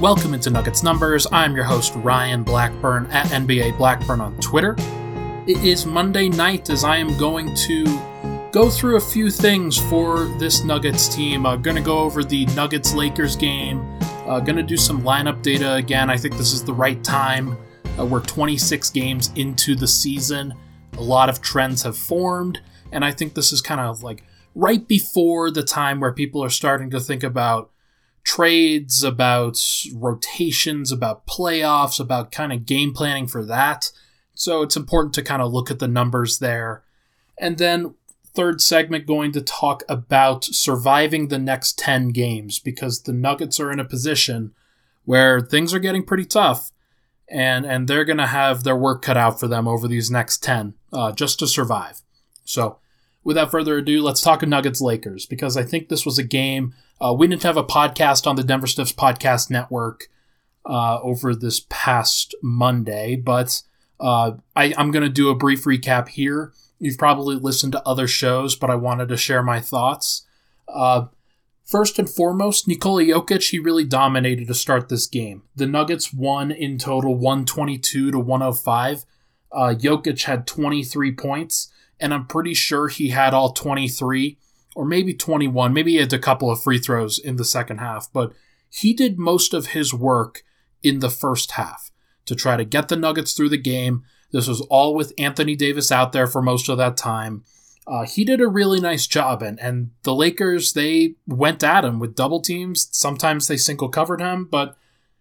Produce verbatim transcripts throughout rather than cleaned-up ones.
welcome into Nuggets Numbers. I'm your host, Ryan Blackburn, at N B A Blackburn on Twitter. It is Monday night as I am going to go through a few things for this Nuggets team. I'm going to go over the Nuggets-Lakers game. Uh, going to do some lineup data again. I think this is the right time. Uh, we're twenty-six games into the season. A lot of trends have formed, and I think this is kind of like right before the time where people are starting to think about trades, about rotations, about playoffs, about kind of game planning for that. So it's important to kind of look at the numbers there. And then third segment, going to talk about surviving the next ten games, because the Nuggets are in a position where things are getting pretty tough, and, and they're going to have their work cut out for them over these next ten uh, just to survive. So without further ado, let's talk Nuggets-Lakers, because I think this was a game. Uh, we didn't have a podcast on the Denver Stiffs Podcast Network uh, over this past Monday, but uh, I, I'm going to do a brief recap here. You've probably listened to other shows, but I wanted to share my thoughts. Uh, first and foremost, Nikola Jokic, he really dominated to start this game. The Nuggets won in total one twenty-two to one oh five. Uh, Jokic had twenty-three points, and I'm pretty sure he had all twenty-three, or maybe twenty-one. Maybe he had a couple of free throws in the second half, but he did most of his work in the first half to try to get the Nuggets through the game. This was all with Anthony Davis out there for most of that time. Uh, he did a really nice job, and, and the Lakers, they went at him with double teams. Sometimes they single covered him, but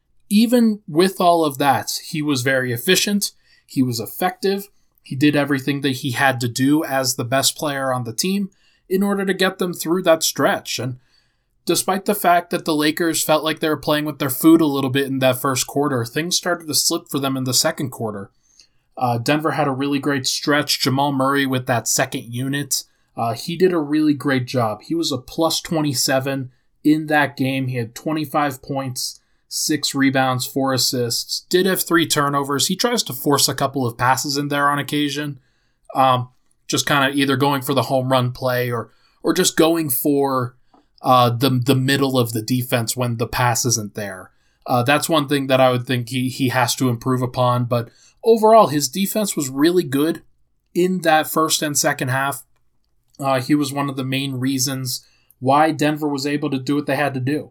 even with all of that, he was very efficient. He was effective. He did everything that he had to do as the best player on the team in order to get them through that stretch. And despite the fact that the Lakers felt like they were playing with their food a little bit in that first quarter, things started to slip for them in the second quarter. Uh, Denver had a really great stretch. Jamal Murray with that second unit, uh, he did a really great job. He was a plus twenty-seven in that game. He had twenty-five points, six rebounds, four assists, did have three turnovers. He tries to force a couple of passes in there on occasion, um, just kind of either going for the home run play or or just going for uh, the, the middle of the defense when the pass isn't there. Uh, that's one thing that I would think he, he has to improve upon, but overall, his defense was really good in that first and second half. Uh, he was one of the main reasons why Denver was able to do what they had to do.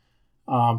Um,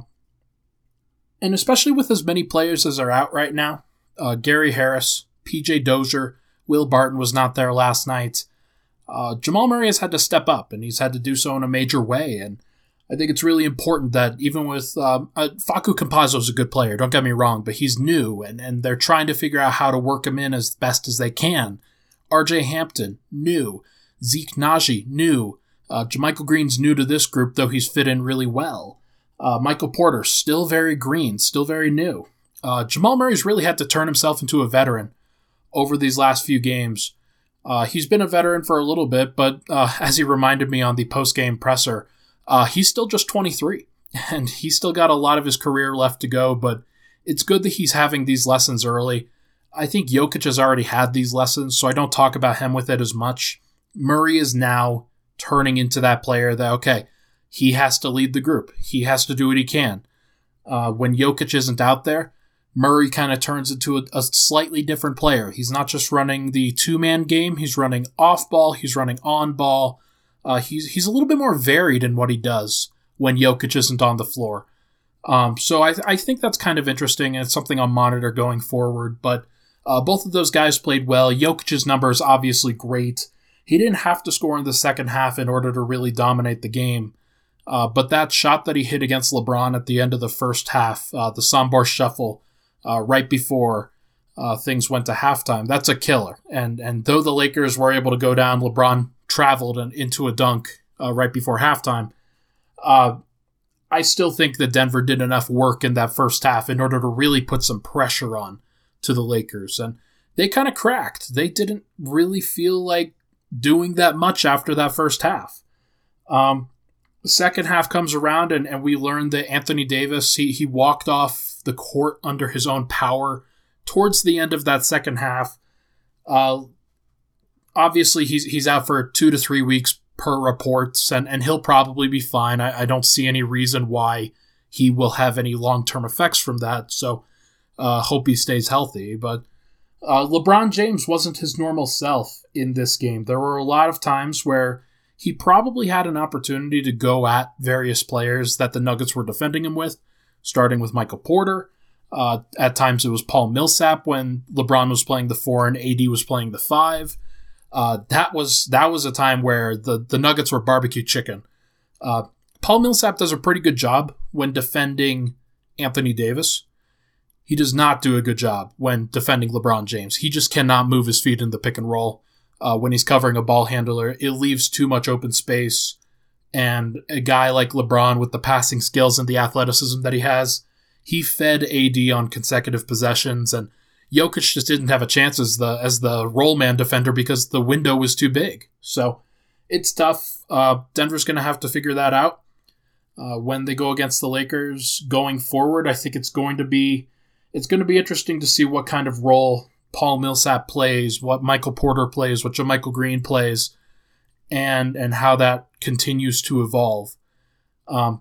and especially with as many players as are out right now, uh, Gary Harris, P J Dozier, Will Barton was not there last night. Uh, Jamal Murray has had to step up, and he's had to do so in a major way. And I think it's really important that even with um, uh, Facu Campazzo is a good player, don't get me wrong, but he's new, and, and they're trying to figure out how to work him in as best as they can. R J Hampton, new. Zeke Naji, new. Uh, JaMychal Green's new to this group, though he's fit in really well. Uh, Michael Porter, still very green, still very new. Uh, Jamal Murray's really had to turn himself into a veteran over these last few games. Uh, he's been a veteran for a little bit, but uh, as he reminded me on the post-game presser, Uh, he's still just twenty-three, and he's still got a lot of his career left to go, but it's good that he's having these lessons early. I think Jokic has already had these lessons, so I don't talk about him with it as much. Murray is now turning into that player that, okay, he has to lead the group. He has to do what he can. Uh, when Jokic isn't out there, Murray kind of turns into a, a slightly different player. He's not just running the two-man game. He's running off-ball. He's running on-ball. Uh, he's he's a little bit more varied in what he does when Jokic isn't on the floor. Um, so I, I think that's kind of interesting, and it's something I'll monitor going forward. But uh, both of those guys played well. Jokic's number is obviously great. He didn't have to score in the second half in order to really dominate the game. Uh, but that shot that he hit against LeBron at the end of the first half, uh, the Sombor shuffle uh, right before uh, things went to halftime, that's a killer. And, and though the Lakers were able to go down, LeBron traveled and into a dunk uh, right before halftime. Uh, I still think that Denver did enough work in that first half in order to really put some pressure on to the Lakers. And they kind of cracked. They didn't really feel like doing that much after that first half. Um, the second half comes around, and, and we learned that Anthony Davis, he, he walked off the court under his own power towards the end of that second half. Uh, Obviously, he's he's out for two to three weeks per reports, and, and he'll probably be fine. I, I don't see any reason why he will have any long-term effects from that. So uh, hope he stays healthy. But uh, LeBron James wasn't his normal self in this game. There were a lot of times where he probably had an opportunity to go at various players that the Nuggets were defending him with, starting with Michael Porter. Uh, at times it was Paul Millsap when LeBron was playing the four and A D was playing the five. Uh, that was that was a time where the, the Nuggets were barbecue chicken. Uh, Paul Millsap does a pretty good job when defending Anthony Davis. He does not do a good job when defending LeBron James. He just cannot move his feet in the pick and roll. Uh, when he's covering a ball handler, it leaves too much open space. And a guy like LeBron with the passing skills and the athleticism that he has, he fed A D on consecutive possessions, and Jokic just didn't have a chance as the as the roll man defender because the window was too big. So it's tough. Uh, Denver's going to have to figure that out uh, when they go against the Lakers going forward. I think it's going to be it's going to be interesting to see what kind of role Paul Millsap plays, what Michael Porter plays, what JaMychal Green plays, and and how that continues to evolve. Um,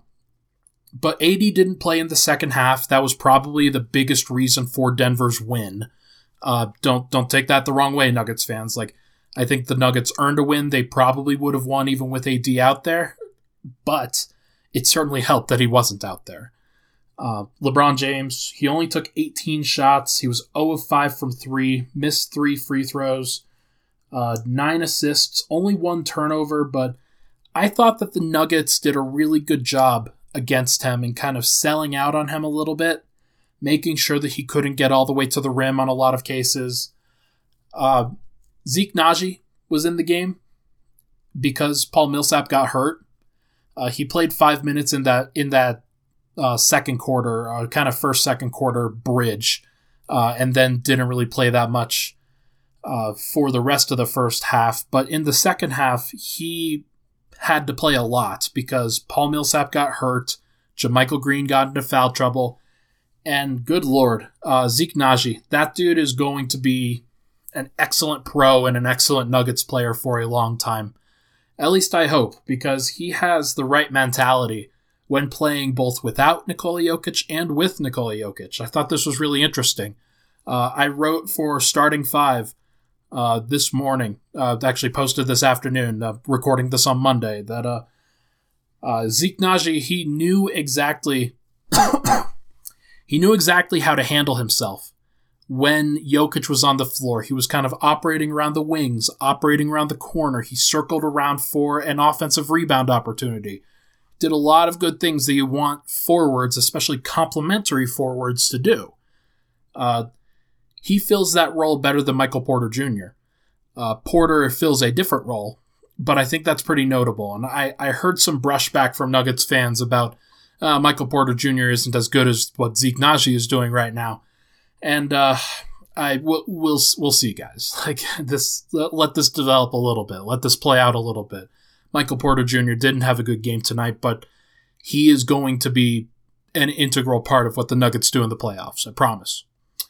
but A D didn't play in the second half. That was probably the biggest reason for Denver's win. Uh, don't don't take that the wrong way, Nuggets fans. Like, I think the Nuggets earned a win. They probably would have won even with A D out there, but it certainly helped that he wasn't out there. Uh, LeBron James, he only took eighteen shots. He was zero of five from three, missed three free throws, uh, nine assists, only one turnover, but I thought that the Nuggets did a really good job against him and kind of selling out on him a little bit, making sure that he couldn't get all the way to the rim on a lot of cases. Uh, Zeke Naji was in the game because Paul Millsap got hurt. Uh, he played five minutes in that in that uh, second quarter, uh, kind of first, second quarter bridge, uh, and then didn't really play that much uh, for the rest of the first half. But in the second half, he had to play a lot because Paul Millsap got hurt, JaMychal Green got into foul trouble, and good Lord, uh, Zeke Naji, that dude is going to be an excellent pro and an excellent Nuggets player for a long time. At least I hope, because he has the right mentality when playing both without Nikola Jokic and with Nikola Jokic. I thought this was really interesting. Uh, I wrote for Starting Five uh, this morning, uh, actually posted this afternoon, uh, recording this on Monday, that uh, uh, Zeke Naji, he knew exactly he knew exactly how to handle himself when Jokic was on the floor. He was kind of operating around the wings, operating around the corner. He circled around for an offensive rebound opportunity. Did a lot of good things that you want forwards, especially complementary forwards, to do. Uh, he fills that role better than Michael Porter Junior Uh, Porter fills a different role, but I think that's pretty notable. And I, I heard some brushback from Nuggets fans about uh, Michael Porter Junior isn't as good as what Zeke Naji is doing right now. And uh, I we'll, we'll we'll see, guys. Like this, let this develop a little bit. Let this play out a little bit. Michael Porter Junior didn't have a good game tonight, but he is going to be an integral part of what the Nuggets do in the playoffs. I promise.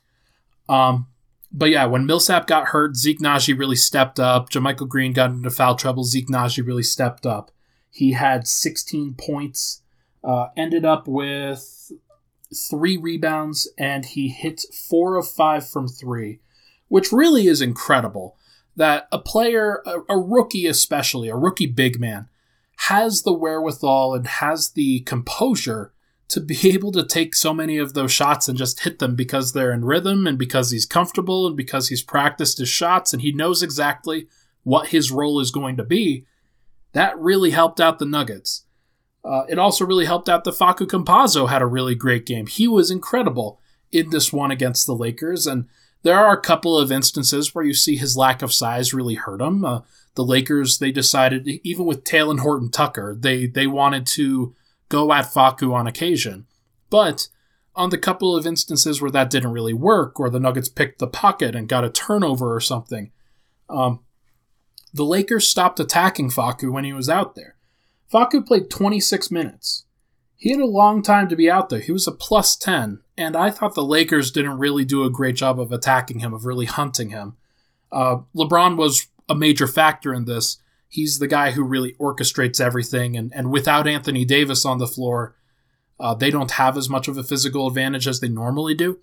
Um, but yeah, when Millsap got hurt, Zeke Naji really stepped up. JaMychal Green got into foul trouble. Zeke Naji really stepped up. He had sixteen points. Uh, ended up with three rebounds, and he hit four of five from three, which really is incredible that a player, a, a rookie especially, a rookie big man, has the wherewithal and has the composure to be able to take so many of those shots and just hit them because they're in rhythm and because he's comfortable and because he's practiced his shots and he knows exactly what his role is going to be. That really helped out the Nuggets. Uh, it also really helped out that Facu Campazzo had a really great game. He was incredible in this one against the Lakers, and there are a couple of instances where you see his lack of size really hurt him. Uh, the Lakers, they decided, even with Talen Horton-Tucker, they, they wanted to go at Facu on occasion. But on the couple of instances where that didn't really work, or the Nuggets picked the pocket and got a turnover or something, um, the Lakers stopped attacking Facu when he was out there. Facu played twenty-six minutes. He had a long time to be out there. He was a plus ten, and I thought the Lakers didn't really do a great job of attacking him, of really hunting him. Uh, LeBron was a major factor in this. He's the guy who really orchestrates everything, and, and without Anthony Davis on the floor, Uh, they don't have as much of a physical advantage as they normally do.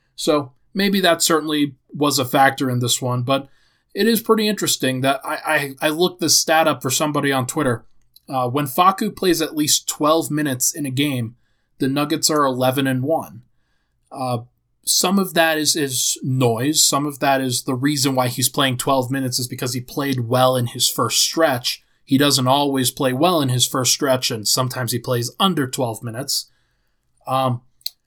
So maybe that certainly was a factor in this one, but it is pretty interesting that I, I, I looked this stat up for somebody on Twitter. Uh, when Facu plays at least twelve minutes in a game, the Nuggets are eleven and one. Uh, some of that is, is noise. Some of that is the reason why he's playing twelve minutes is because he played well in his first stretch. He doesn't always play well in his first stretch, and sometimes he plays under twelve minutes. Um,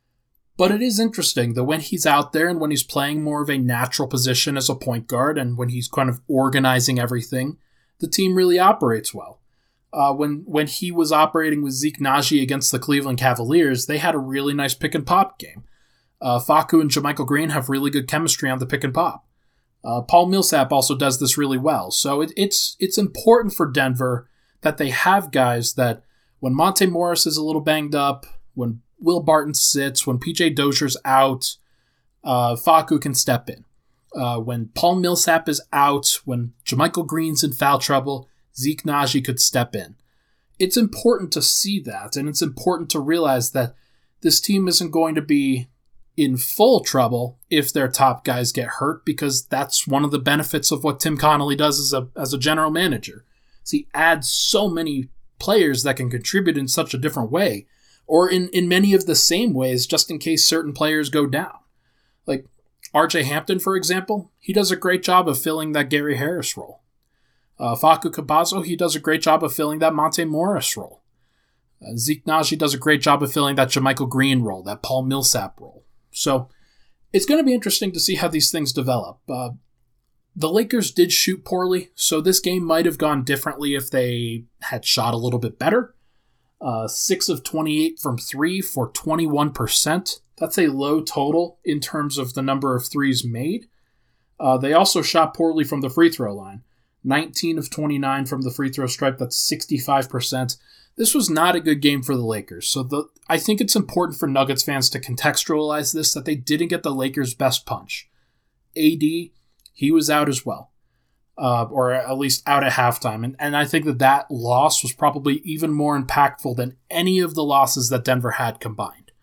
but it is interesting that when he's out there and when he's playing more of a natural position as a point guard and when he's kind of organizing everything, the team really operates well. Uh, when when he was operating with Zeke Naji against the Cleveland Cavaliers, they had a really nice pick and pop game. Uh, Facu and JaMychal Green have really good chemistry on the pick and pop. Uh, Paul Millsap also does this really well. So it, it's it's important for Denver that they have guys that when Monte Morris is a little banged up, when Will Barton sits, when P J Dozier's out, uh, Facu can step in. Uh, when Paul Millsap is out, when JaMychal Green's in foul trouble, Zeke Naji could step in. It's important to see that, and it's important to realize that this team isn't going to be in full trouble if their top guys get hurt, because that's one of the benefits of what Tim Connolly does as a as a general manager. So he adds so many players that can contribute in such a different way, or in, in many of the same ways, just in case certain players go down. Like R J Hampton, for example, he does a great job of filling that Gary Harris role. Uh, Facu Campazzo, he does a great job of filling that Monte Morris role. Uh, Zeke Naji does a great job of filling that JaMychal Green role, that Paul Millsap role. So it's going to be interesting to see how these things develop. Uh, the Lakers did shoot poorly, so this game might have gone differently if they had shot a little bit better. Uh, six of twenty-eight from three for twenty-one percent. That's a low total in terms of the number of threes made. Uh, they also shot poorly from the free throw line. nineteen of twenty-nine from the free throw stripe. That's sixty-five percent. This was not a good game for the Lakers. So the, I think it's important for Nuggets fans to contextualize this, that they didn't get the Lakers' best punch. A D, he was out as well. Uh, or at least out at halftime. And, and I think that that loss was probably even more impactful than any of the losses that Denver had combined.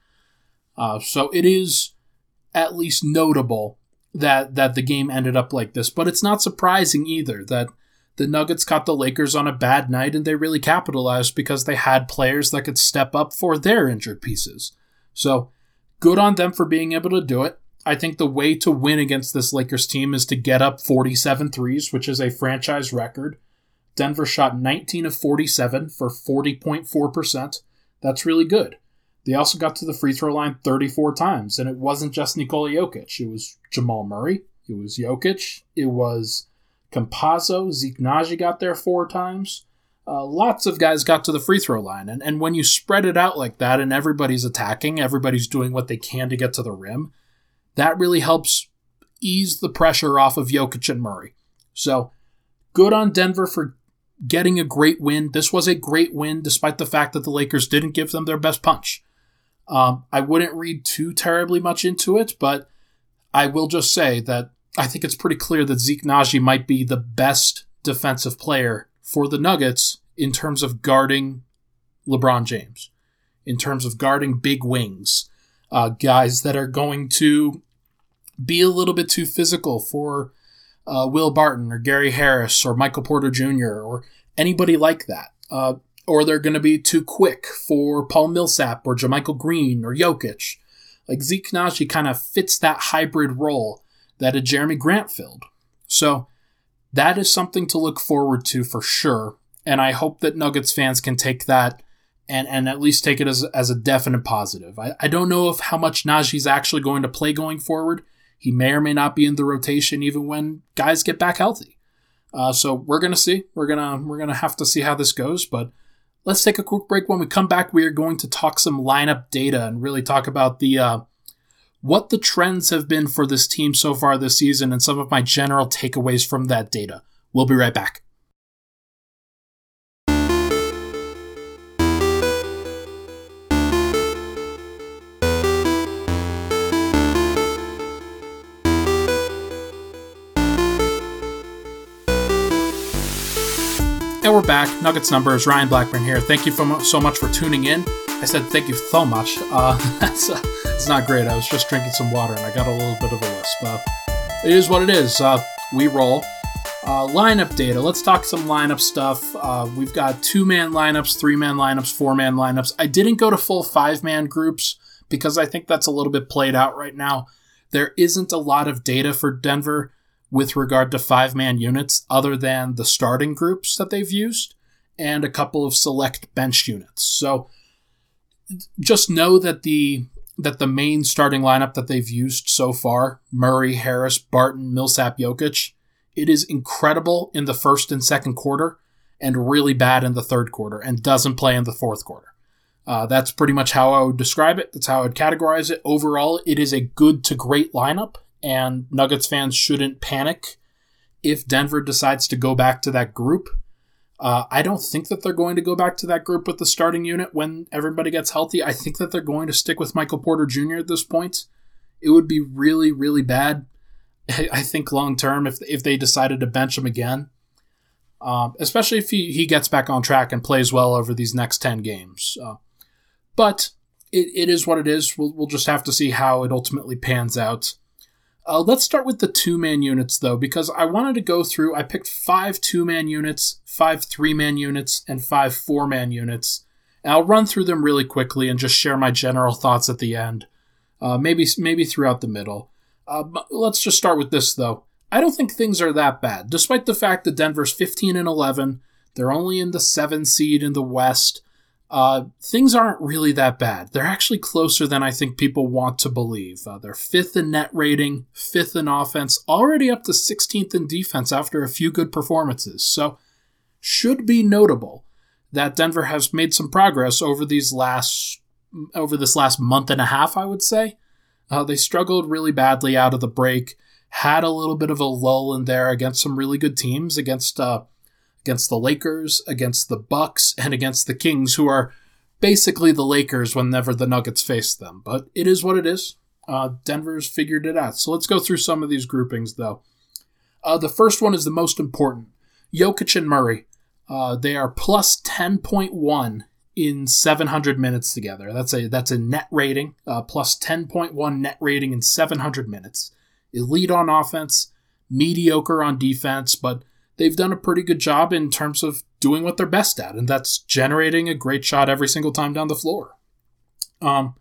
Uh, so it is at least notable that that the game ended up like this. But it's not surprising either that the Nuggets caught the Lakers on a bad night and they really capitalized because they had players that could step up for their injured pieces. So good on them for being able to do it. I think the way to win against this Lakers team is to get up forty-seven threes, which is a franchise record. Denver shot nineteen of forty-seven for forty point four percent. That's really good. They also got to the free throw line thirty-four times, and it wasn't just Nikola Jokic. It was Jamal Murray. It was Jokic. It was Campazzo. Zeke Naji got there four times. Uh, lots of guys got to the free throw line, and, and when you spread it out like that and everybody's attacking, everybody's doing what they can to get to the rim, that really helps ease the pressure off of Jokic and Murray. So good on Denver for getting a great win. This was a great win despite the fact that the Lakers didn't give them their best punch. Um, I wouldn't read too terribly much into it, but I will just say that I think it's pretty clear that Zeke Naji might be the best defensive player for the Nuggets in terms of guarding LeBron James, in terms of guarding big wings, uh, guys that are going to be a little bit too physical for uh, Will Barton or Gary Harris or Michael Porter Junior or anybody like that. Uh, or they're going to be too quick for Paul Millsap or JaMychal Green or Jokic. Like Zeke Naji kind of fits that hybrid role that a Jeremy Grant filled. So that is something to look forward to for sure. And I hope that Nuggets fans can take that and, and at least take it as, as a definite positive. I, I don't know if how much Naji's actually going to play going forward. He may or may not be in the rotation even when guys get back healthy. Uh, so we're gonna see. We're gonna we're gonna have to see how this goes. But let's take a quick break. When we come back, we are going to talk some lineup data and really talk about the uh, what the trends have been for this team so far this season and some of my general takeaways from that data. We'll be right back. And we're back. Nuggets Numbers, Ryan Blackburn here. Thank you so much for tuning in. I said thank you so much. Uh, that's uh, it's not great. I was just drinking some water and I got a little bit of a lisp. Uh, it is what it is. Uh, we roll. Uh, lineup data. Let's talk some lineup stuff. Uh, we've got two-man lineups, three-man lineups, four-man lineups. I didn't go to full five-man groups because I think that's a little bit played out right now. There isn't a lot of data for Denver with regard to five-man units other than the starting groups that they've used and a couple of select bench units. So just know that the that the main starting lineup that they've used so far, Murray, Harris, Barton, Millsap, Jokic, it is incredible in the first and second quarter and really bad in the third quarter and doesn't play in the fourth quarter. Uh, that's pretty much how I would describe it. That's how I would categorize it. Overall, it is a good to great lineup, and Nuggets fans shouldn't panic if Denver decides to go back to that group. Uh, I don't think that they're going to go back to that group with the starting unit when everybody gets healthy. I think that they're going to stick with Michael Porter Junior at this point. It would be really, really bad, I think, long-term if if they decided to bench him again, um, especially if he, he gets back on track and plays well over these next ten games. Uh, but it, it is what it is. We'll, we'll just have to see how it ultimately pans out. Uh, let's start with the two-man units, though, because I wanted to go through, I picked five two-man units, five three-man units, and five four-man units. And I'll run through them really quickly and just share my general thoughts at the end, uh, maybe maybe throughout the middle. Uh, but let's just start with this, though. I don't think things are that bad, despite the fact that Denver's fifteen and eleven, they're only in the seven seed in the West. Uh, things aren't really that bad. They're actually closer than I think people want to believe. Uh, they're fifth in net rating, fifth in offense, already up to sixteenth in defense after a few good performances. So, should be notable that Denver has made some progress over these last, over this last month and a half, I would say. Uh, they struggled really badly out of the break, had a little bit of a lull in there against some really good teams, against uh, against the Lakers, against the Bucks, and against the Kings, who are basically the Lakers whenever the Nuggets face them. But it is what it is. Uh, Denver's figured it out. So let's go through some of these groupings, though. Uh, the first one is the most important. Jokic and Murray. Uh, they are plus ten point one in seven hundred minutes together. That's a that's a net rating, uh, plus ten point one net rating in seven hundred minutes. Elite on offense, mediocre on defense, but they've done a pretty good job in terms of doing what they're best at, and that's generating a great shot every single time down the floor. Um,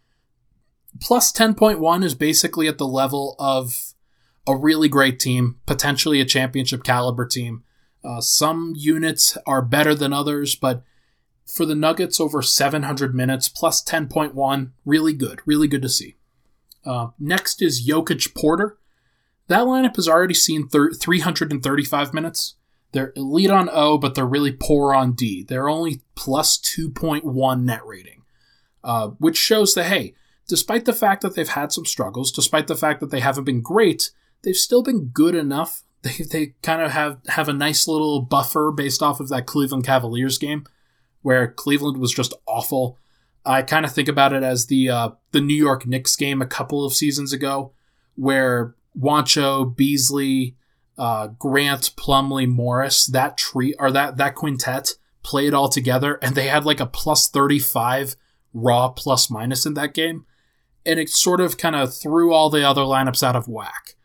plus ten point one is basically at the level of a really great team, potentially a championship caliber team. Uh, some units are better than others, but for the Nuggets over seven hundred minutes, plus ten point one, really good, really good to see. Uh, next is Jokic Porter. That lineup has already seen thir- three hundred thirty-five minutes. They're elite on O, but they're really poor on D. They're only plus two point one net rating, uh, which shows that, hey, despite the fact that they've had some struggles, despite the fact that they haven't been great, they've still been good enough. They they kind of have, have a nice little buffer based off of that Cleveland Cavaliers game, where Cleveland was just awful. I kind of think about it as the uh, the New York Knicks game a couple of seasons ago, where Wancho, Beasley, uh, Grant, Plumlee, Morris, that tree or that that quintet played all together, and they had like a plus thirty-five raw plus minus in that game, and it sort of kind of threw all the other lineups out of whack.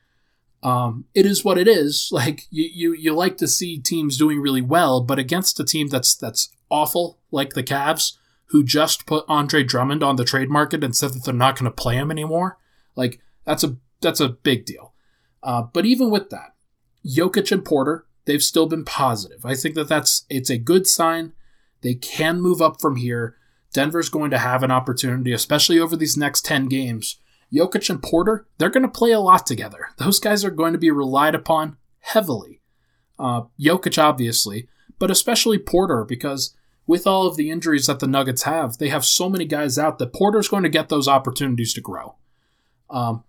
Um, it is what it is. Like you, you, you like to see teams doing really well, but against a team that's that's awful, like the Cavs, who just put Andre Drummond on the trade market and said that they're not going to play him anymore. Like that's a that's a big deal. Uh, but even with that, Jokic and Porter, they've still been positive. I think that that's it's a good sign. They can move up from here. Denver's going to have an opportunity, especially over these next ten games. Jokic and Porter, they're going to play a lot together. Those guys are going to be relied upon heavily. Uh, Jokic, obviously, but especially Porter, because with all of the injuries that the Nuggets have, they have so many guys out that Porter's going to get those opportunities to grow. Um,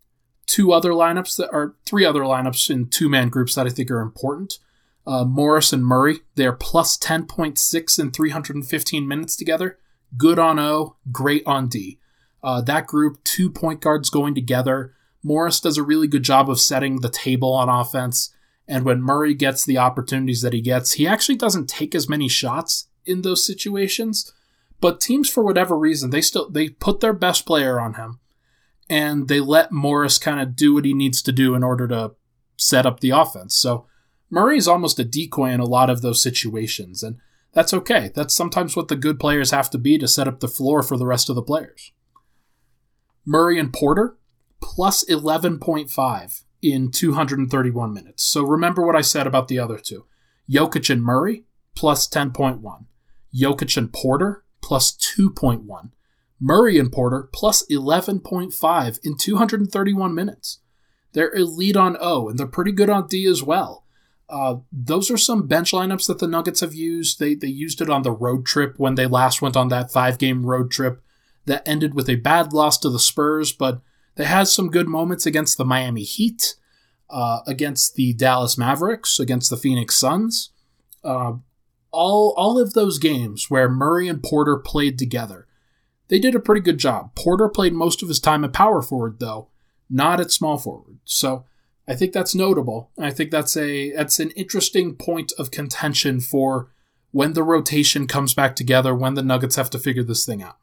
two other lineups that are three other lineups in two-man groups that I think are important. Uh, Morris and Murray, they're plus ten point six in three hundred fifteen minutes together. Good on O, great on D. Uh, that group, two point guards going together. Morris does a really good job of setting the table on offense. And when Murray gets the opportunities that he gets, he actually doesn't take as many shots in those situations, But teams, for whatever reason, they still they put their best player on him, and they let Morris kind of do what he needs to do in order to set up the offense. So Murray is almost a decoy in a lot of those situations, and that's okay. That's sometimes what the good players have to be to set up the floor for the rest of the players. Murray and Porter, plus eleven point five in two hundred thirty-one minutes. So remember what I said about the other two. Jokic and Murray, plus ten point one. Jokic and Porter, plus two point one. Murray and Porter, plus eleven point five in two hundred thirty-one minutes. They're elite on O, and they're pretty good on D as well. Uh, those are some bench lineups that the Nuggets have used. They they used it on the road trip when they last went on that five-game road trip that ended with a bad loss to the Spurs, but they had some good moments against the Miami Heat, uh, against the Dallas Mavericks, against the Phoenix Suns. Uh, all, all of those games where Murray and Porter played together, they did a pretty good job. Porter played most of his time at power forward, though, not at small forward. So I think that's notable. I think that's a that's an interesting point of contention for when the rotation comes back together, when the Nuggets have to figure this thing out.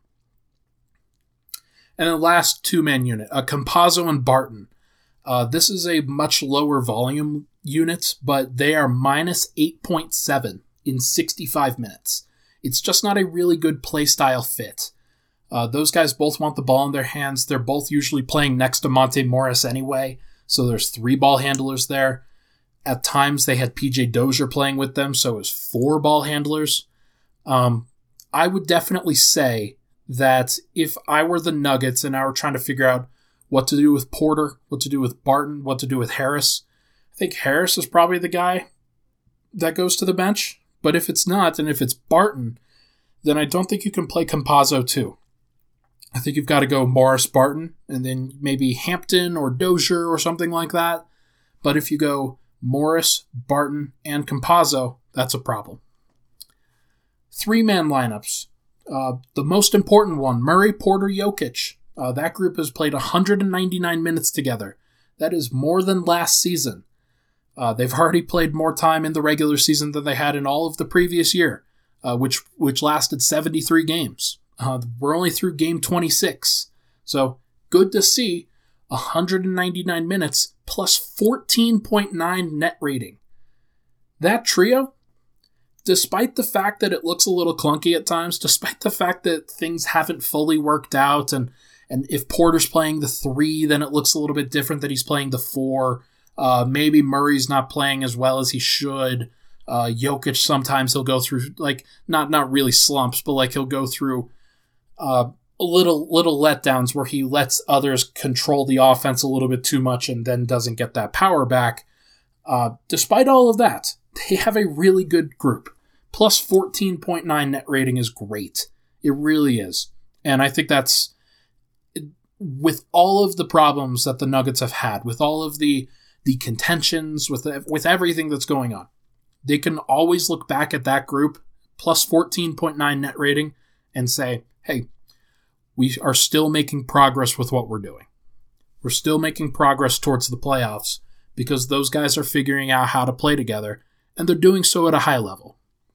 And the last two-man unit, uh, Campazzo and Barton. Uh, this is a much lower volume unit, but they are minus eight point seven in sixty-five minutes. It's just not a really good play style fit. Uh, those guys both want the ball in their hands. They're both usually playing next to Monte Morris anyway, so there's three ball handlers there. At times they had P J Dozier playing with them, so it was four ball handlers. Um, I would definitely say that if I were the Nuggets and I were trying to figure out what to do with Porter, what to do with Barton, what to do with Harris, I think Harris is probably the guy that goes to the bench. But if it's not, and if it's Barton, then I don't think you can play Campazzo too. I think you've got to go Morris, Barton, and then maybe Hampton or Dozier or something like that. But if you go Morris, Barton, and Campazzo, that's a problem. Three-man lineups. Uh, the most important one, Murray, Porter, Jokic. Uh, that group has played one hundred ninety-nine minutes together. That is more than last season. Uh, they've already played more time in the regular season than they had in all of the previous year, uh, which which lasted seventy-three games. Uh, we're only through game twenty-six. So good to see one hundred ninety-nine minutes plus fourteen point nine net rating. That trio, despite the fact that it looks a little clunky at times, despite the fact that things haven't fully worked out, and, and if Porter's playing the three, then it looks a little bit different that he's playing the four. Uh, maybe Murray's not playing as well as he should. Uh, Jokic, sometimes he'll go through, like, not not really slumps, but like he'll go through uh, little little letdowns where he lets others control the offense a little bit too much and then doesn't get that power back. Uh, despite all of that, they have a really good group. Plus fourteen point nine net rating is great. It really is. And I think that's, with all of the problems that the Nuggets have had, with all of the the contentions, with with everything that's going on, they can always look back at that group, plus fourteen point nine net rating, and say, hey, we are still making progress with what we're doing. We're still making progress towards the playoffs because those guys are figuring out how to play together, and they're doing so at a high level.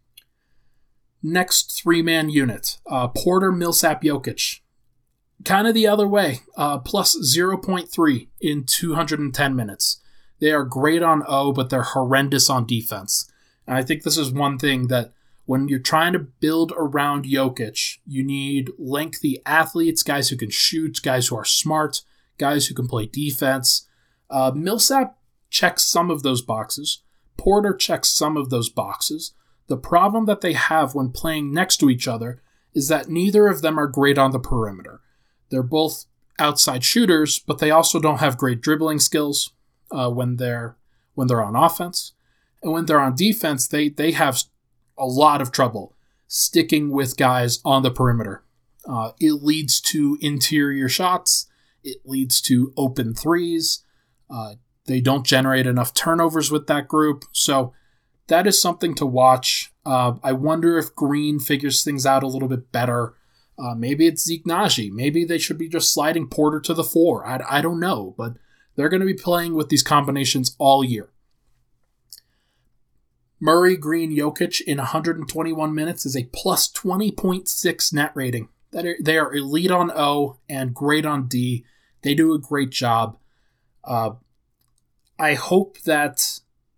Next three-man unit, uh, Porter, Millsap, Jokic. Kind of the other way, uh, plus zero point three in two hundred ten minutes. They are great on O, but they're horrendous on defense. And I think this is one thing that when you're trying to build around Jokic, you need lengthy athletes, guys who can shoot, guys who are smart, guys who can play defense. Uh, Millsap checks some of those boxes. Porter checks some of those boxes. The problem that they have when playing next to each other is that neither of them are great on the perimeter. They're both outside shooters, but they also don't have great dribbling skills uh, when they're when they're on offense. And when they're on defense, they, they have a lot of trouble sticking with guys on the perimeter. Uh, it leads to interior shots. It leads to open threes. Uh, they don't generate enough turnovers with that group. So that is something to watch. Uh, I wonder if Green figures things out a little bit better. Uh, maybe it's Zeke Naji. Maybe they should be just sliding Porter to the four. I, I don't know, but they're going to be playing with these combinations all year. Murray, Green, Jokic in one hundred twenty-one minutes is a plus twenty point six net rating. That are, they are elite on O and great on D. They do a great job. Uh, I hope that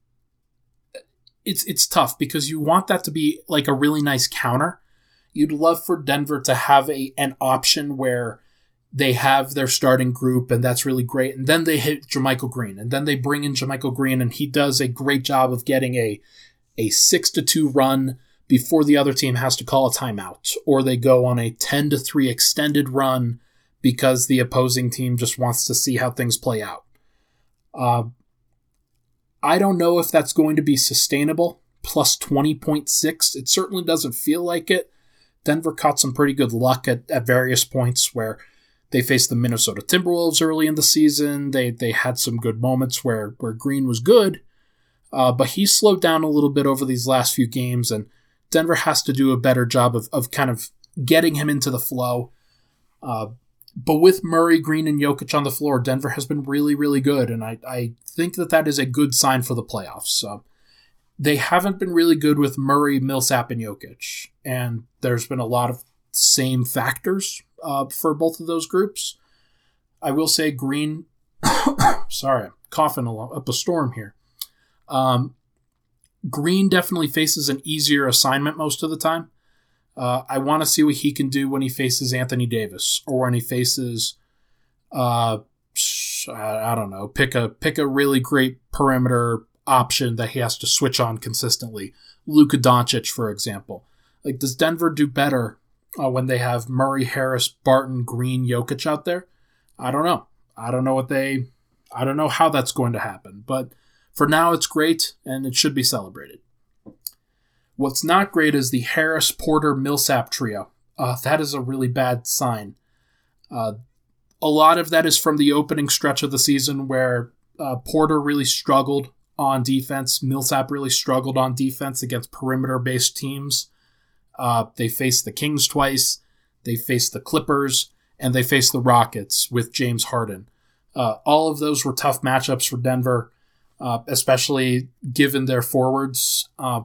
it's it's tough because you want that to be like a really nice counter. You'd love for Denver to have a an option where they have their starting group and that's really great. And then they hit JaMychal Green and then they bring in JaMychal Green and he does a great job of getting a, a six to two run before the other team has to call a timeout, or they go on a ten to three extended run because the opposing team just wants to see how things play out. Uh, I don't know if that's going to be sustainable, plus twenty point six. It certainly doesn't feel like it. Denver caught some pretty good luck at, at various points where they faced the Minnesota Timberwolves early in the season. They they had some good moments where, where Green was good, uh, but he slowed down a little bit over these last few games, and Denver has to do a better job of, of kind of getting him into the flow. Uh, but with Murray, Green, and Jokic on the floor, Denver has been really, really good, and I, I think that that is a good sign for the playoffs. So they haven't been really good with Murray, Millsap, and Jokic, and there's been a lot of same factors uh, for both of those groups. I will say Green, sorry, I'm coughing up a storm here. Um, Green definitely faces an easier assignment most of the time. Uh, I want to see what he can do when he faces Anthony Davis or when he faces, uh, I don't know, pick a pick a really great perimeter option that he has to switch on consistently. Luka Doncic, for example. Like, does Denver do better uh, when they have Murray, Harris, Barton, Green, Jokic out there? I don't know. I don't know what they. I don't know how that's going to happen, but. For now, it's great, and it should be celebrated. What's not great is the Harris, Porter, Millsap trio. Uh, that is a really bad sign. Uh, a lot of that is from the opening stretch of the season where uh, Porter really struggled on defense. Millsap really struggled on defense against perimeter-based teams. Uh, they faced the Kings twice. They faced the Clippers, and they faced the Rockets with James Harden. Uh, all of those were tough matchups for Denver. Uh, especially given their forwards. Uh,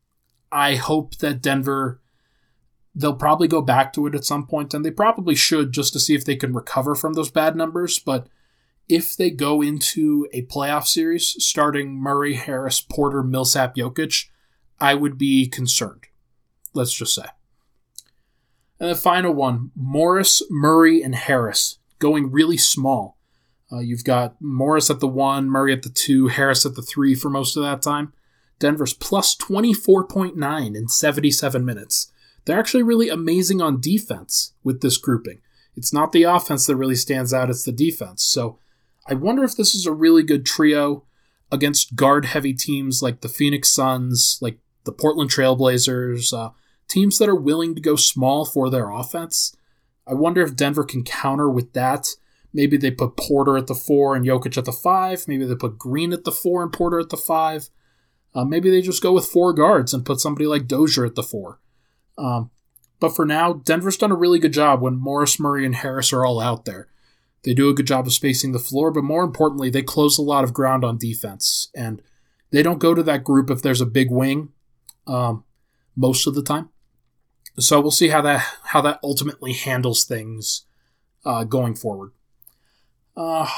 I hope that Denver, they'll probably go back to it at some point, and they probably should just to see if they can recover from those bad numbers. But if they go into a playoff series starting Murray, Harris, Porter, Millsap, Jokic, I would be concerned. Let's just say. And the final one, Morris, Murray, and Harris, going really small. Uh, you've got Morris at the one, Murray at the two, Harris at the three for most of that time. Denver's plus twenty-four point nine in seventy-seven minutes. They're actually really amazing on defense with this grouping. It's not the offense that really stands out, it's the defense. So I wonder if this is a really good trio against guard-heavy teams like the Phoenix Suns, like the Portland Trailblazers, uh, teams that are willing to go small for their offense. I wonder if Denver can counter with that. Maybe they put Porter at the four and Jokic at the five. Maybe they put Green at the four and Porter at the five. Uh, maybe they just go with four guards and put somebody like Dozier at the four. Um, but for now, Denver's done a really good job when Morris, Murray, and Harris are all out there. They do a good job of spacing the floor, but more importantly, they close a lot of ground on defense. And they don't go to that group if there's a big wing um, most of the time. So we'll see how that how that ultimately handles things uh, going forward. Uh,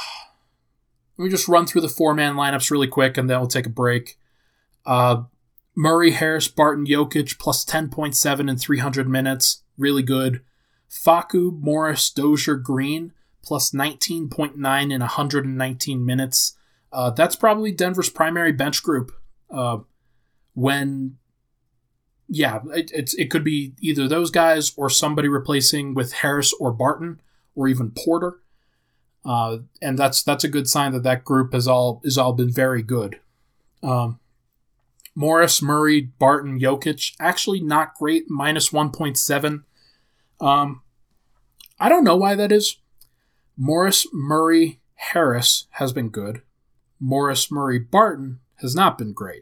let me just run through the four-man lineups really quick, and then we'll take a break. Uh, Murray, Harris, Barton, Jokic, plus ten point seven in three hundred minutes. Really good. Facu, Morris, Dozier, Green, plus nineteen point nine in one hundred nineteen minutes. Uh, that's probably Denver's primary bench group. Uh, when, yeah, it, it's it could be either those guys or somebody replacing with Harris or Barton or even Porter. Uh, and that's that's a good sign that that group has all is all been very good. Um, Morris, Murray, Barton, Jokic, actually not great, minus one point seven. Um, I don't know why that is. Morris, Murray, Harris has been good. Morris, Murray, Barton has not been great.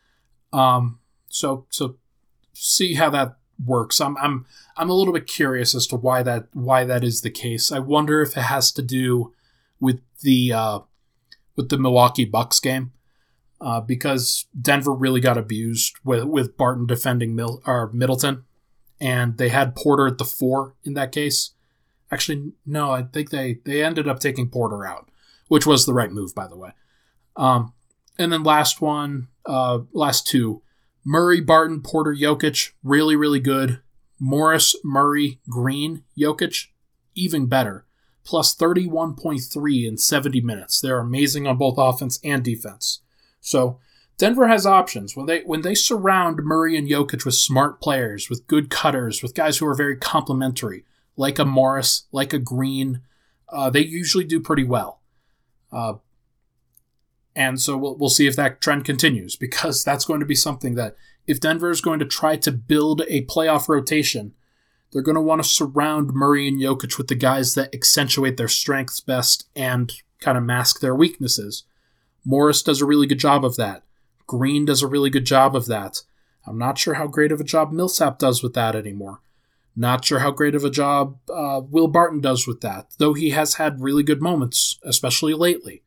Um, so so see how that works. I'm I'm I'm a little bit curious as to why that why that is the case. I wonder if it has to do with the uh, with the Milwaukee Bucks game. uh, because Denver really got abused with, with Barton defending Mil- or Middleton, and they had Porter at the four in that case. Actually, no, I think they, they ended up taking Porter out, which was the right move, by the way. Um, and then last one, uh, last two, Murray, Barton, Porter, Jokic, really, really good. Morris, Murray, Green, Jokic, even better. Plus thirty-one point three in seventy minutes. They're amazing on both offense and defense. So Denver has options. When they when they surround Murray and Jokic with smart players, with good cutters, with guys who are very complementary, like a Morris, like a Green, uh, they usually do pretty well. Uh, and so we'll, we'll see if that trend continues, because that's going to be something that if Denver is going to try to build a playoff rotation, they're going to want to surround Murray and Jokic with the guys that accentuate their strengths best and kind of mask their weaknesses. Morris does a really good job of that. Green does a really good job of that. I'm not sure how great of a job Millsap does with that anymore. Not sure how great of a job uh, Will Barton does with that, though he has had really good moments, especially lately.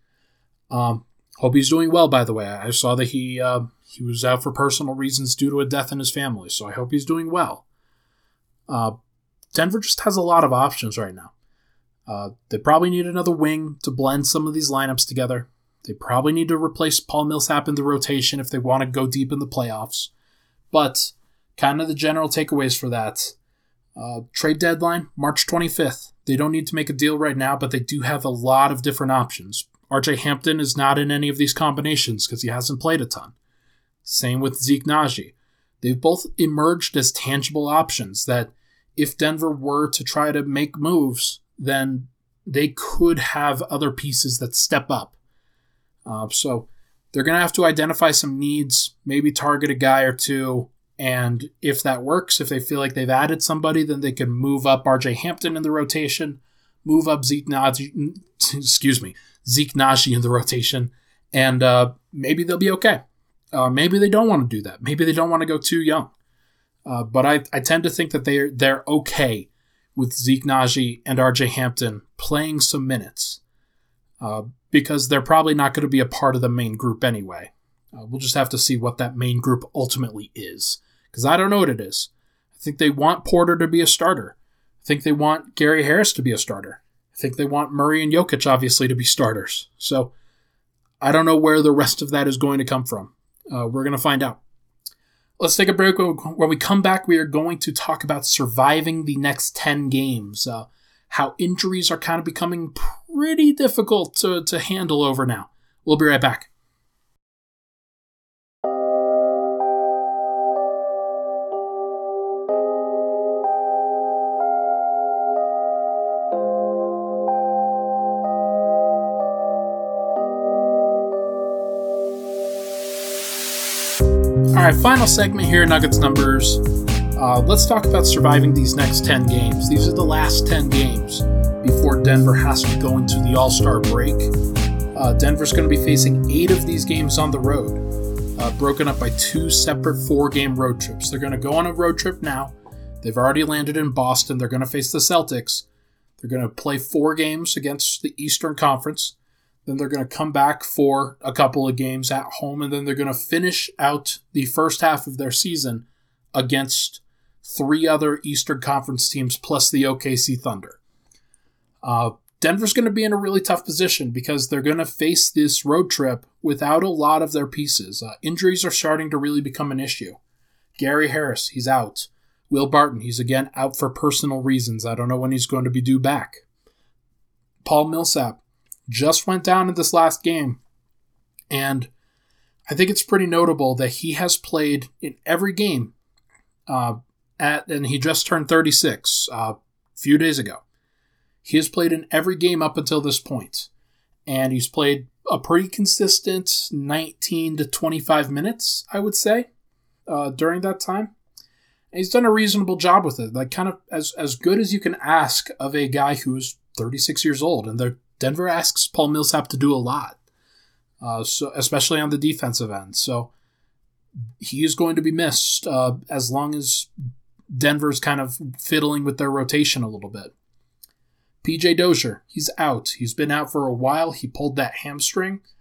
Um, hope he's doing well, by the way. I saw that he uh, he was out for personal reasons due to a death in his family, so I hope he's doing well. Uh, Denver just has a lot of options right now. Uh, they probably need another wing to blend some of these lineups together. They probably need to replace Paul Millsap in the rotation if they want to go deep in the playoffs. But kind of the general takeaways for that. Uh, trade deadline, March twenty-fifth. They don't need to make a deal right now, but they do have a lot of different options. R J Hampton is not in any of these combinations because he hasn't played a ton. Same with Zeke Naji. They've both emerged as tangible options that if Denver were to try to make moves, then they could have other pieces that step up. Uh, so they're going to have to identify some needs, maybe target a guy or two, and if that works, if they feel like they've added somebody, then they can move up R J Hampton in the rotation, move up Zeke Naji, excuse me, Zeke Naji in the rotation, and uh, maybe they'll be okay. Uh, maybe they don't want to do that. Maybe they don't want to go too young. Uh, but I, I tend to think that they're, they're okay with Zeke Naji and R J Hampton playing some minutes uh, because they're probably not going to be a part of the main group anyway. Uh, we'll just have to see what that main group ultimately is, because I don't know what it is. I think they want Porter to be a starter. I think they want Gary Harris to be a starter. I think they want Murray and Jokic, obviously, to be starters. So I don't know where the rest of that is going to come from. Uh, we're going to find out. Let's take a break. When we come back, we are going to talk about surviving the next ten games, uh, how injuries are kind of becoming pretty difficult to, to handle over now. We'll be right back. All right, final segment here, Nuggets Numbers. Uh, let's talk about surviving these next ten games. These are the last ten games before Denver has to go into the All-Star break. Uh, Denver's going to be facing eight of these games on the road, uh, broken up by two separate four-game road trips. They're going to go on a road trip now. They've already landed in Boston. They're going to face the Celtics. They're going to play four games against the Eastern Conference. Then they're going to come back for a couple of games at home, and then they're going to finish out the first half of their season against three other Eastern Conference teams plus the O K C Thunder. Uh, Denver's going to be in a really tough position because they're going to face this road trip without a lot of their pieces. Uh, injuries are starting to really become an issue. Gary Harris, he's out. Will Barton, he's again out for personal reasons. I don't know when he's going to be due back. Paul Millsap just went down in this last game, and I think it's pretty notable that he has played in every game uh, at, and he just turned thirty-six uh, a few days ago. He has played in every game up until this point, and he's played a pretty consistent nineteen to twenty-five minutes, I would say, uh, during that time. And he's done a reasonable job with it, like kind of as, as good as you can ask of a guy who's thirty-six years old, and they're Denver asks Paul Millsap to do a lot, uh, so especially on the defensive end. So he is going to be missed uh, as long as Denver's kind of fiddling with their rotation a little bit. P J Dozier, he's out. He's been out for a while. He pulled that hamstring.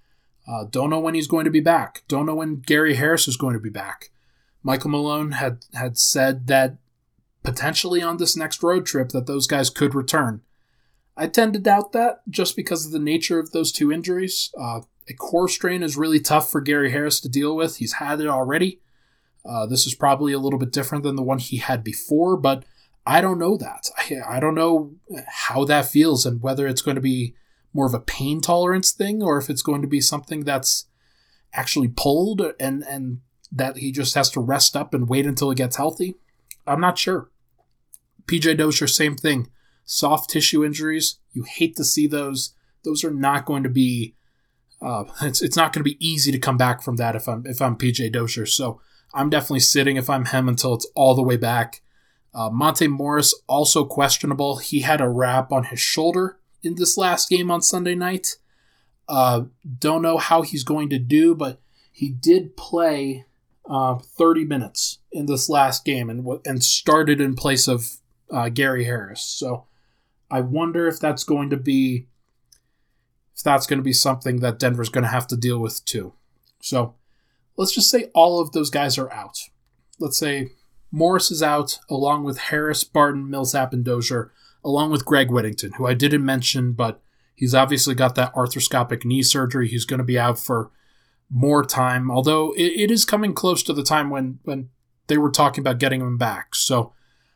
Uh, don't know when he's going to be back. Don't know when Gary Harris is going to be back. Michael Malone had, had said that potentially on this next road trip that those guys could return. I tend to doubt that just because of the nature of those two injuries. Uh, a core strain is really tough for Gary Harris to deal with. He's had it already. Uh, this is probably a little bit different than the one he had before, but I don't know that. I, I don't know how that feels and whether it's going to be more of a pain tolerance thing or if it's going to be something that's actually pulled and, and that he just has to rest up and wait until he gets healthy. I'm not sure. P J Dozier, same thing. Soft tissue injuries, you hate to see those. Those are not going to be, uh, it's it's not going to be easy to come back from that if I'm if I'm P J Dozier. So I'm definitely sitting if I'm him until it's all the way back. Uh, Monte Morris, also questionable. He had a wrap on his shoulder in this last game on Sunday night. Uh, don't know how he's going to do, but he did play uh, thirty minutes in this last game and and started in place of uh, Gary Harris. So I wonder if that's going to be if that's going to be something that Denver's going to have to deal with too. So let's just say all of those guys are out. Let's say Morris is out, along with Harris, Barton, Millsap, and Dozier, along with Greg Whittington, who I didn't mention, but he's obviously got that arthroscopic knee surgery. He's going to be out for more time, although it, it is coming close to the time when, when they were talking about getting him back. So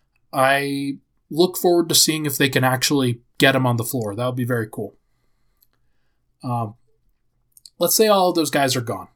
I look forward to seeing if they can actually get him on the floor. That would be very cool. Um, let's say all of those guys are gone.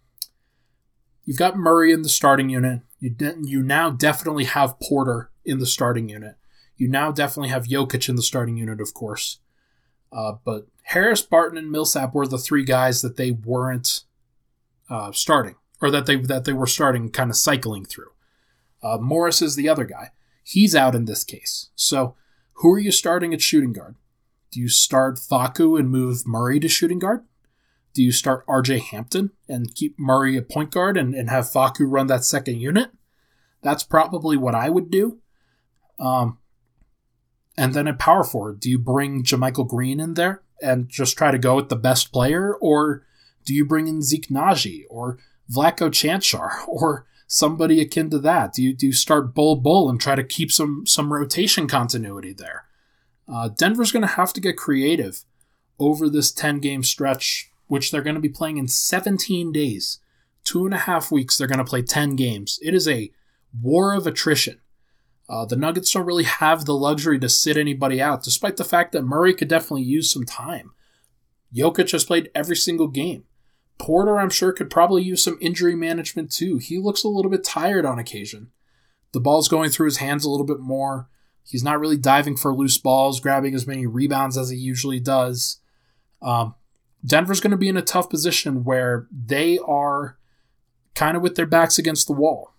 You've got Murray in the starting unit. You de- you now definitely have Porter in the starting unit. You now definitely have Jokic in the starting unit, of course. Uh, but Harris, Barton, and Millsap were the three guys that they weren't uh, starting, or that they that they were starting, kind of cycling through. Uh, Morris is the other guy. He's out in this case. So who are you starting at shooting guard? Do you start Facu and move Murray to shooting guard? Do you start R J Hampton and keep Murray at point guard and, and have Facu run that second unit? That's probably what I would do. Um, and then at power forward, do you bring JaMychal Green in there and just try to go with the best player? Or do you bring in Zeke Naji or Vlatko Chanchar or somebody akin to that? Do you, do you start Bol Bol and try to keep some, some rotation continuity there? Uh, Denver's going to have to get creative over this ten-game stretch, which they're going to be playing in seventeen days. Two and a half weeks, they're going to play ten games. It is a war of attrition. Uh, the Nuggets don't really have the luxury to sit anybody out, despite the fact that Murray could definitely use some time. Jokic has played every single game. Porter, I'm sure, could probably use some injury management too. He looks a little bit tired on occasion. The ball's going through his hands a little bit more. He's not really diving for loose balls, grabbing as many rebounds as he usually does. Um, Denver's going to be in a tough position where they are kind of with their backs against the wall.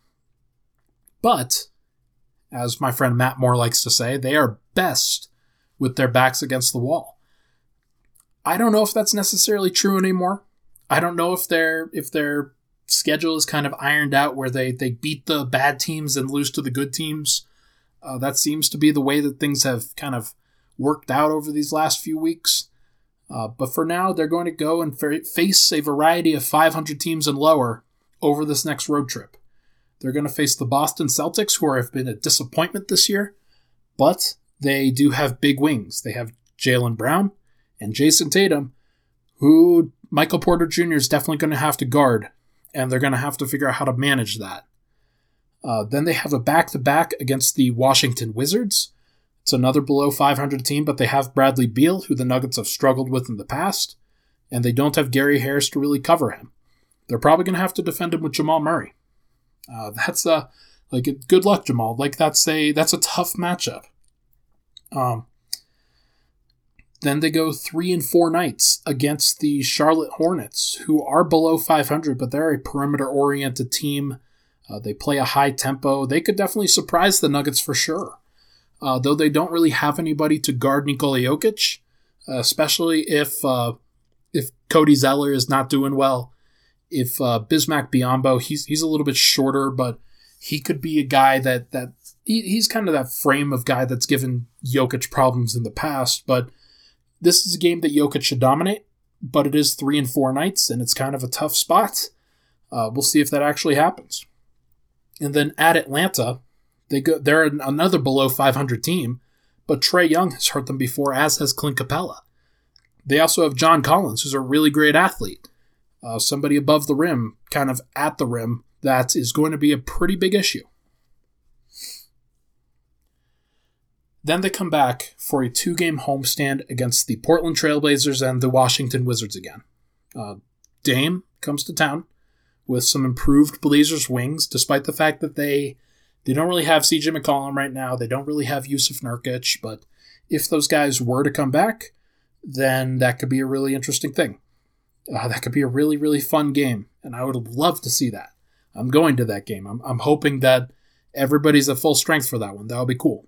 But, as my friend Matt Moore likes to say, they are best with their backs against the wall. I don't know if that's necessarily true anymore. I don't know if their if their schedule is kind of ironed out where they, they beat the bad teams and lose to the good teams. Uh, that seems to be the way that things have kind of worked out over these last few weeks. Uh, but for now, they're going to go and fa- face a variety of five hundred teams and lower over this next road trip. They're going to face the Boston Celtics, who have been a disappointment this year, but they do have big wings. They have Jaylen Brown and Jason Tatum, who Michael Porter Junior is definitely going to have to guard, and they're going to have to figure out how to manage that. Uh, then they have a back-to-back against the Washington Wizards. It's another below five hundred team, but they have Bradley Beal, who the Nuggets have struggled with in the past, and they don't have Gary Harris to really cover him. They're probably going to have to defend him with Jamal Murray. Uh, that's a like good luck, Jamal. Like that's a that's a tough matchup. Um, then they go three and four nights against the Charlotte Hornets, who are below five hundred, but they're a perimeter-oriented team. Uh, they play a high tempo. They could definitely surprise the Nuggets for sure. Uh, though they don't really have anybody to guard Nikola Jokic, uh, especially if uh, if Cody Zeller is not doing well. If uh, Bismack Biyombo, he's he's a little bit shorter, but he could be a guy that that he, he's kind of that frame of guy that's given Jokic problems in the past. But this is a game that Jokic should dominate. but it is three and four nights, and it's kind of a tough spot. Uh, we'll see if that actually happens. And then at Atlanta, they go, they're another below five hundred team, but Trae Young has hurt them before, as has Clint Capella. They also have John Collins, who's a really great athlete. Uh, somebody above the rim, kind of at the rim, that is going to be a pretty big issue. Then they come back for a two-game homestand against the Portland Trailblazers and the Washington Wizards again. Uh, Dame comes to town with some improved Blazers wings, despite the fact that they they don't really have C J McCollum right now. They don't really have Yusuf Nurkic, but if those guys were to come back, then that could be a really interesting thing. Uh, that could be a really, really fun game, and I would love to see that. I'm going to that game. I'm, I'm hoping that everybody's at full strength for that one. That would be cool.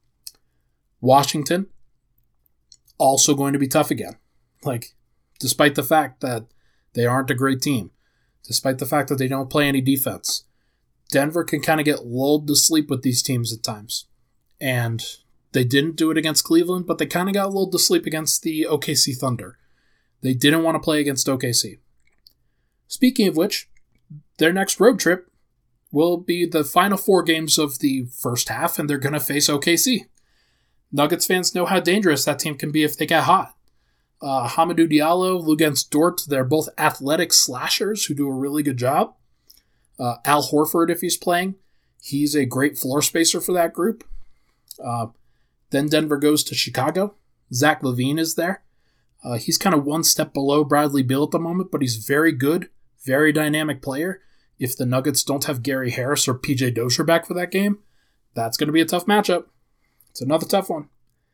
Washington, also going to be tough again. Like, despite the fact that they aren't a great team, despite the fact that they don't play any defense, Denver can kind of get lulled to sleep with these teams at times. And they didn't do it against Cleveland, but they kind of got lulled to sleep against the O K C Thunder. They didn't want to play against O K C. Speaking of which, their next road trip will be the final four games of the first half, and they're going to face O K C. Nuggets fans know how dangerous that team can be if they get hot. Uh, Hamidou Diallo, Luguentz Dort, they're both athletic slashers who do a really good job. Uh, Al Horford, if he's playing, he's a great floor spacer for that group. Uh, then Denver goes to Chicago. Zach LaVine is there. Uh, he's kind of one step below Bradley Beal at the moment, but he's very good, very dynamic player. If the Nuggets don't have Gary Harris or P J Dozier back for that game, that's going to be a tough matchup. It's another tough one.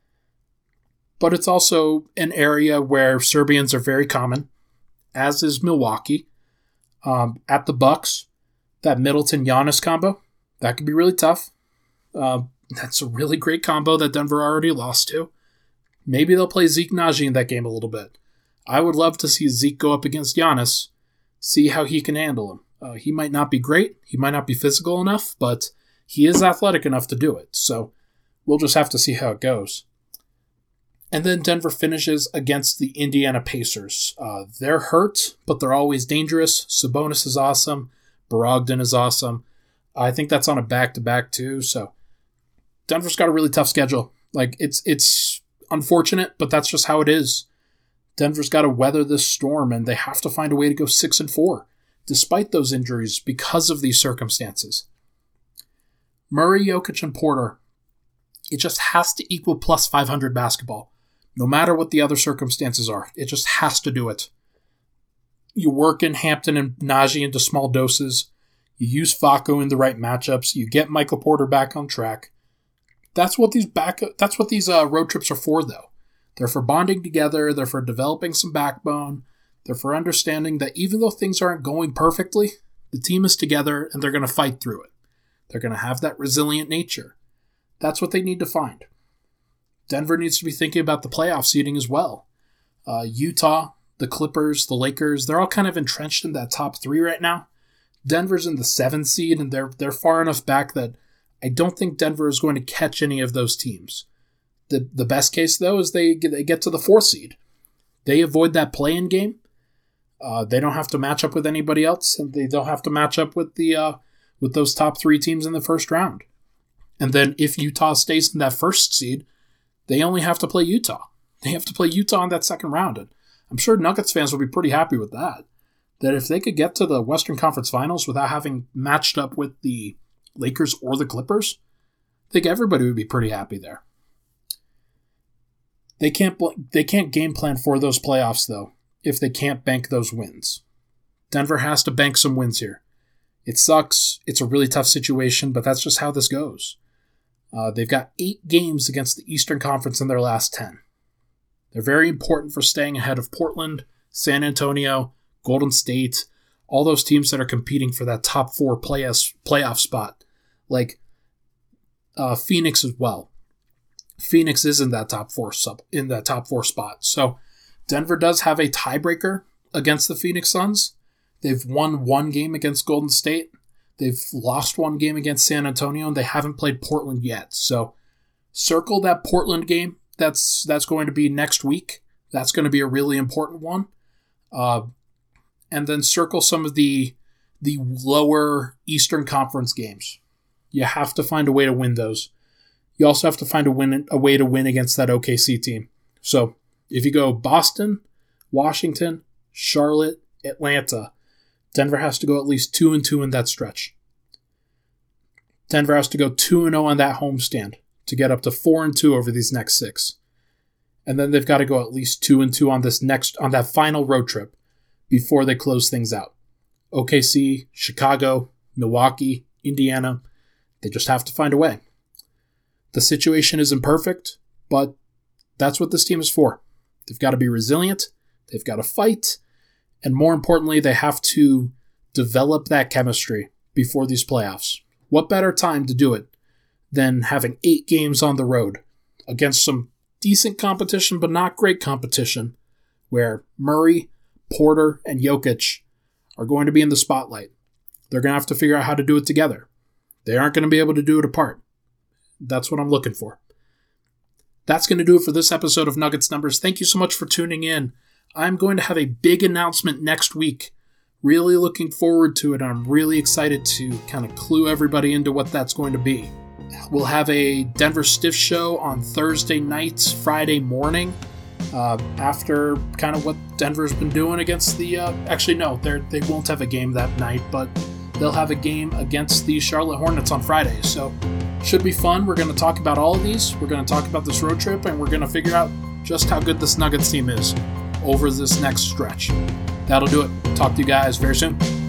But it's also an area where Serbians are very common, as is Milwaukee. Um, at the Bucks, that Middleton-Giannis combo, that could be really tough. Uh, that's a really great combo that Denver already lost to. Maybe they'll play Zeke Naji in that game a little bit. I would love to see Zeke go up against Giannis, see how he can handle him. Uh, he might not be great, he might not be physical enough, but he is athletic enough to do it. So we'll just have to see how it goes. And then Denver finishes against the Indiana Pacers. Uh, they're hurt, but they're always dangerous. Sabonis is awesome. Brogdon is awesome. I think that's on a back-to-back too. So Denver's got a really tough schedule. Like it's it's unfortunate, but that's just how it is. Denver's got to weather this storm, and they have to find a way to go six and four, despite those injuries, because of these circumstances. Murray, Jokic, and Porter. It just has to equal plus five hundred basketball. No matter what the other circumstances are, it just has to do it. You work in Hampton and Naji into small doses. You use Facu in the right matchups. You get Michael Porter back on track. That's what these back. That's what these uh, road trips are for, though. They're for bonding together. They're for developing some backbone. They're for understanding that even though things aren't going perfectly, the team is together and they're going to fight through it. They're going to have that resilient nature. That's what they need to find. Denver needs to be thinking about the playoff seeding as well. Uh, Utah, the Clippers, the Lakers, they're all kind of entrenched in that top three right now. Denver's in the seventh seed, and they're they're far enough back that I don't think Denver is going to catch any of those teams. The the best case, though, is they, they get to the fourth seed. They avoid that play-in game. Uh, they don't have to match up with anybody else, and they don't have to match up with the uh, with those top three teams in the first round. And then if Utah stays in that first seed, they only have to play Utah. They have to play Utah in that second round. And I'm sure Nuggets fans will be pretty happy with that. That if they could get to the Western Conference Finals without having matched up with the Lakers or the Clippers, I think everybody would be pretty happy there. They can't they can't game plan for those playoffs, though, if they can't bank those wins. Denver has to bank some wins here. It sucks. It's a really tough situation, but that's just how this goes. Uh, they've got eight games against the Eastern Conference in their last ten. They're very important for staying ahead of Portland, San Antonio, Golden State, all those teams that are competing for that top four playoff, playoff spot, like uh, Phoenix as well. Phoenix is in that top four sub in that top four spot. So Denver does have a tiebreaker against the Phoenix Suns. They've won one game against Golden State. They've lost one game against San Antonio, and they haven't played Portland yet. So circle that Portland game. That's that's going to be next week. That's going to be a really important one. Uh, and then circle some of the the lower Eastern Conference games. You have to find a way to win those. You also have to find a win a way to win against that O K C team. So if you go Boston, Washington, Charlotte, Atlanta, Denver has to go at least two and two in that stretch. Denver has to go two and oh on that homestand to get up to four and two over these next six. And then they've got to go at least two and two on this next on that final road trip before they close things out. O K C, Chicago, Milwaukee, Indiana, they just have to find a way. The situation isn't perfect, but that's what this team is for. They've got to be resilient, they've got to fight, and more importantly, they have to develop that chemistry before these playoffs. What better time to do it than having eight games on the road against some decent competition, but not great competition, where Murray, Porter, and Jokic are going to be in the spotlight. They're going to have to figure out how to do it together. They aren't going to be able to do it apart. That's what I'm looking for. That's going to do it for this episode of Nuggets Numbers. Thank you so much for tuning in. I'm going to have a big announcement next week. Really looking forward to it. I'm really excited to kind of clue everybody into what that's going to be. We'll have a Denver Stiff show on Thursday nights, Friday morning, uh, after kind of what Denver's been doing against the... Uh, actually, no, they won't have a game that night, but they'll have a game against the Charlotte Hornets on Friday. So should be fun. We're going to talk about all of these. We're going to talk about this road trip, and we're going to figure out just how good this Nuggets team is over this next stretch. That'll do it. Talk to you guys very soon.